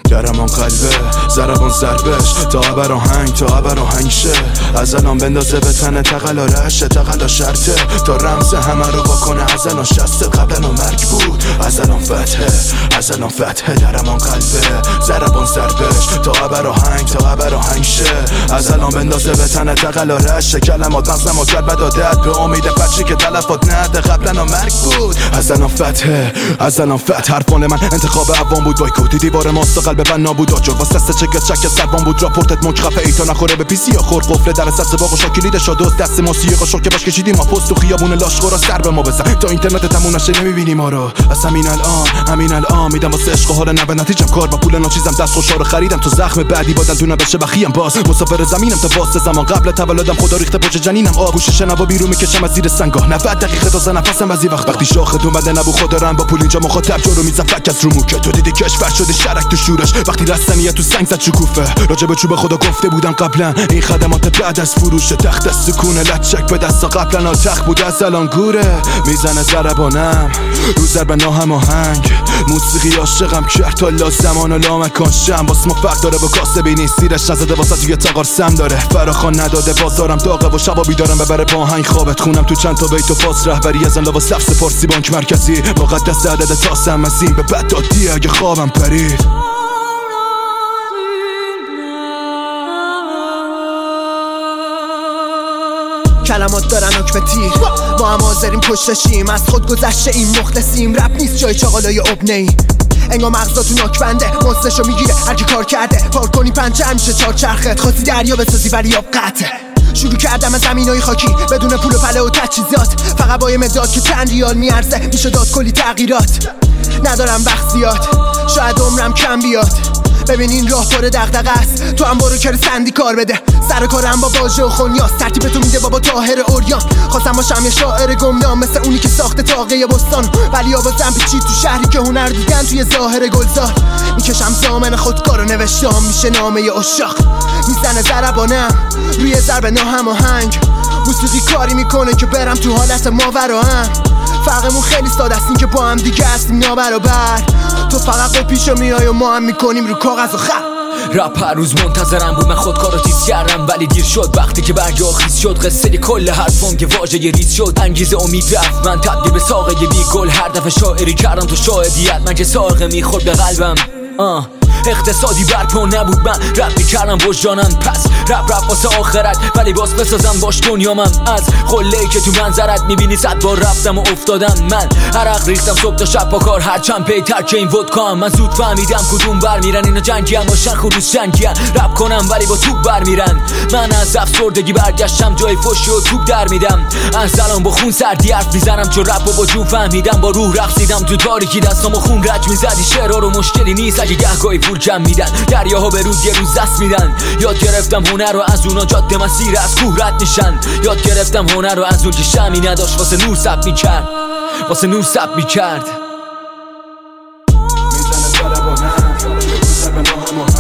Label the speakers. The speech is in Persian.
Speaker 1: درمان قلبه ضربان ضربش تا ابر آهنگ تا ابر آهنگ شه از الان بندازه به تن تقلا رشه تقلا شرطه تا رمز همه رو بکنه از الان شسته قبلا مرگ بود از الان فتحه درمان قلبه ضربان ضربش تا ابر آهنگ تا ابر آهنگ شه از الان بندازه به تن تقلا رشه کلمات مغزمو کرد بدادت به امید بچی که تلفات نده قبلا مرگ بود از الان فتح حرفان من انتخاب عوام بود بایکوتی دیوار ماست و قلب من نابود آجر واسه سست چک سربان بود راپورتت منخفه ایتا نخوره به پیسی یا خور قفله در سبز باغ و شاکلیدش شادوست دست موسیقی شو که باش کشیدیم ما پست تو خیابون لاشخورا سر به ما بزن تا اینترنت تموم نشه نمیبینی ما رو از همین الان میدم واسه عشق و حال نه به نتیجم کار با پول ناچیزم دست خوشا رو خریدم تو زخم بعدی بادن تو نبشه بخیم باز مسافر زمینم تا واسه زمان قبل تولدم خدا ریخته پشت جنینم آغوش شنوا بیرون میکشم از زیر سنگاه 90 دقیقه تا نفسم از این وقتی شاخت اومده نبو خدا رن با پول اینجا مخاطب جورو میزن فک از رو موکه تو دیدی کشور شده شرک تو شورش وقتی رستنیه تو سنگ زد شکوفه راجب چوب خدا گفته بودم قبلا این خدمات بعد از فروش تخت سکونه لچک به دست قبلا تخت بود از الان گوره میزنه ضربانم رو ضرب ناهماهنگ موسیقی عاشقم کرد تا لا زمان و لا مکان شم باس فرق داره با کاسبی نیست سیرش نزده واسه توی تاقار سم داره فراخان نداده بازارم داغه و شبا بیدارم ببره پاهنگ خوابت خونم تو چند تا بیت و پاس رهبری از انلا و سفس فارسی بانک مرکزی مقدس عدد تاسم از این به بد دادی اگه خوابم پرید
Speaker 2: کلمات دارن حکم تیر ما هم حاضریم پشتشیم از خود گذشته این مخلصیم رپ نیست جای چاقالای ابنه ای انگار مغزا تو ناک بنده مستشو میگیره هرکی کار کرده پارک کنی پنچه همیشه چار چرخت خواستی دریا بسازی ولی آب قطعه شروع کردم از زمینای خاکی بدون پول و پله و تجهیزات فقط با یه مداد که چند ریال میارزه میشه داد کلی تغییرات ندارم وقت زیاد شاید عمرم کم بیاد ببین این راه پر دغدغه است تو هم برو کار سندی کار بده سر کارم با واژه و خونیاس ترتیب تو میده بابا طاهر اوریان خواستم باشم یه شاعر گمنام مثل اونی که ساخته تاقه بستان ولی آوازم پیچید تو شهری که هنر دیدن توی ظاهر گلزار میکشم زامن خودکارو نوشتم میشه نامه عشاق میزنه ضربانم روی ضرب ناهماهنگ موسیقی کاری میکنه که برم تو حالت ماوراام فرقمون خیلی ساده است این که با هم دیگه هستیم نابرابر تو فقط با پیشو میای و ما هم میکنیم رو کاغذ و خط
Speaker 3: رپ هر روز منتظرم بود من خودکارو تیز کردم ولی دیر شد وقتی که برگاه خیز شد قصه کل حرفم که واژه ریز شد انگیزه امید رفت من تبدیل به ساقه بی گل هر دفعه شاعری کردم تو شاهدیت من که ساقه میخورد به قلبم اقتصادی برپا نبود من رپ میکردم وجدانم پس رپ واسه آخرت ولی باز بسازم باش دنیامم از قله‌ای که تو منظرت میبینی 100 بار رفتم و افتادم من عرق ریختم صبح تا شب با کار هرچند پیتر که این ودکام من زود فهمیدم کدوم برمیرن اینا جنگی هم باشن خروس جنگی هم رپ کنم ولی با توپ برمیرن من از افسردگی برگشتم جای فوشی و توپ در میدم از الان با خون سردی حرف میزنم چون رپ و با جون فهمیدم با روح رقصیدم تو تاریکی دستامو خون رج میزدی شعرها رو مشکلی نیست اگه گهگاهی پول کم میدن دریاها به رود یه روز دست میدن یاد گرفتم هنر رو از اونا جاده مسیر از کوه رد میشن یاد گرفتم هنر رو از اون که شمی نداشت واسه نور سب میکرد
Speaker 1: میزنه ضربانم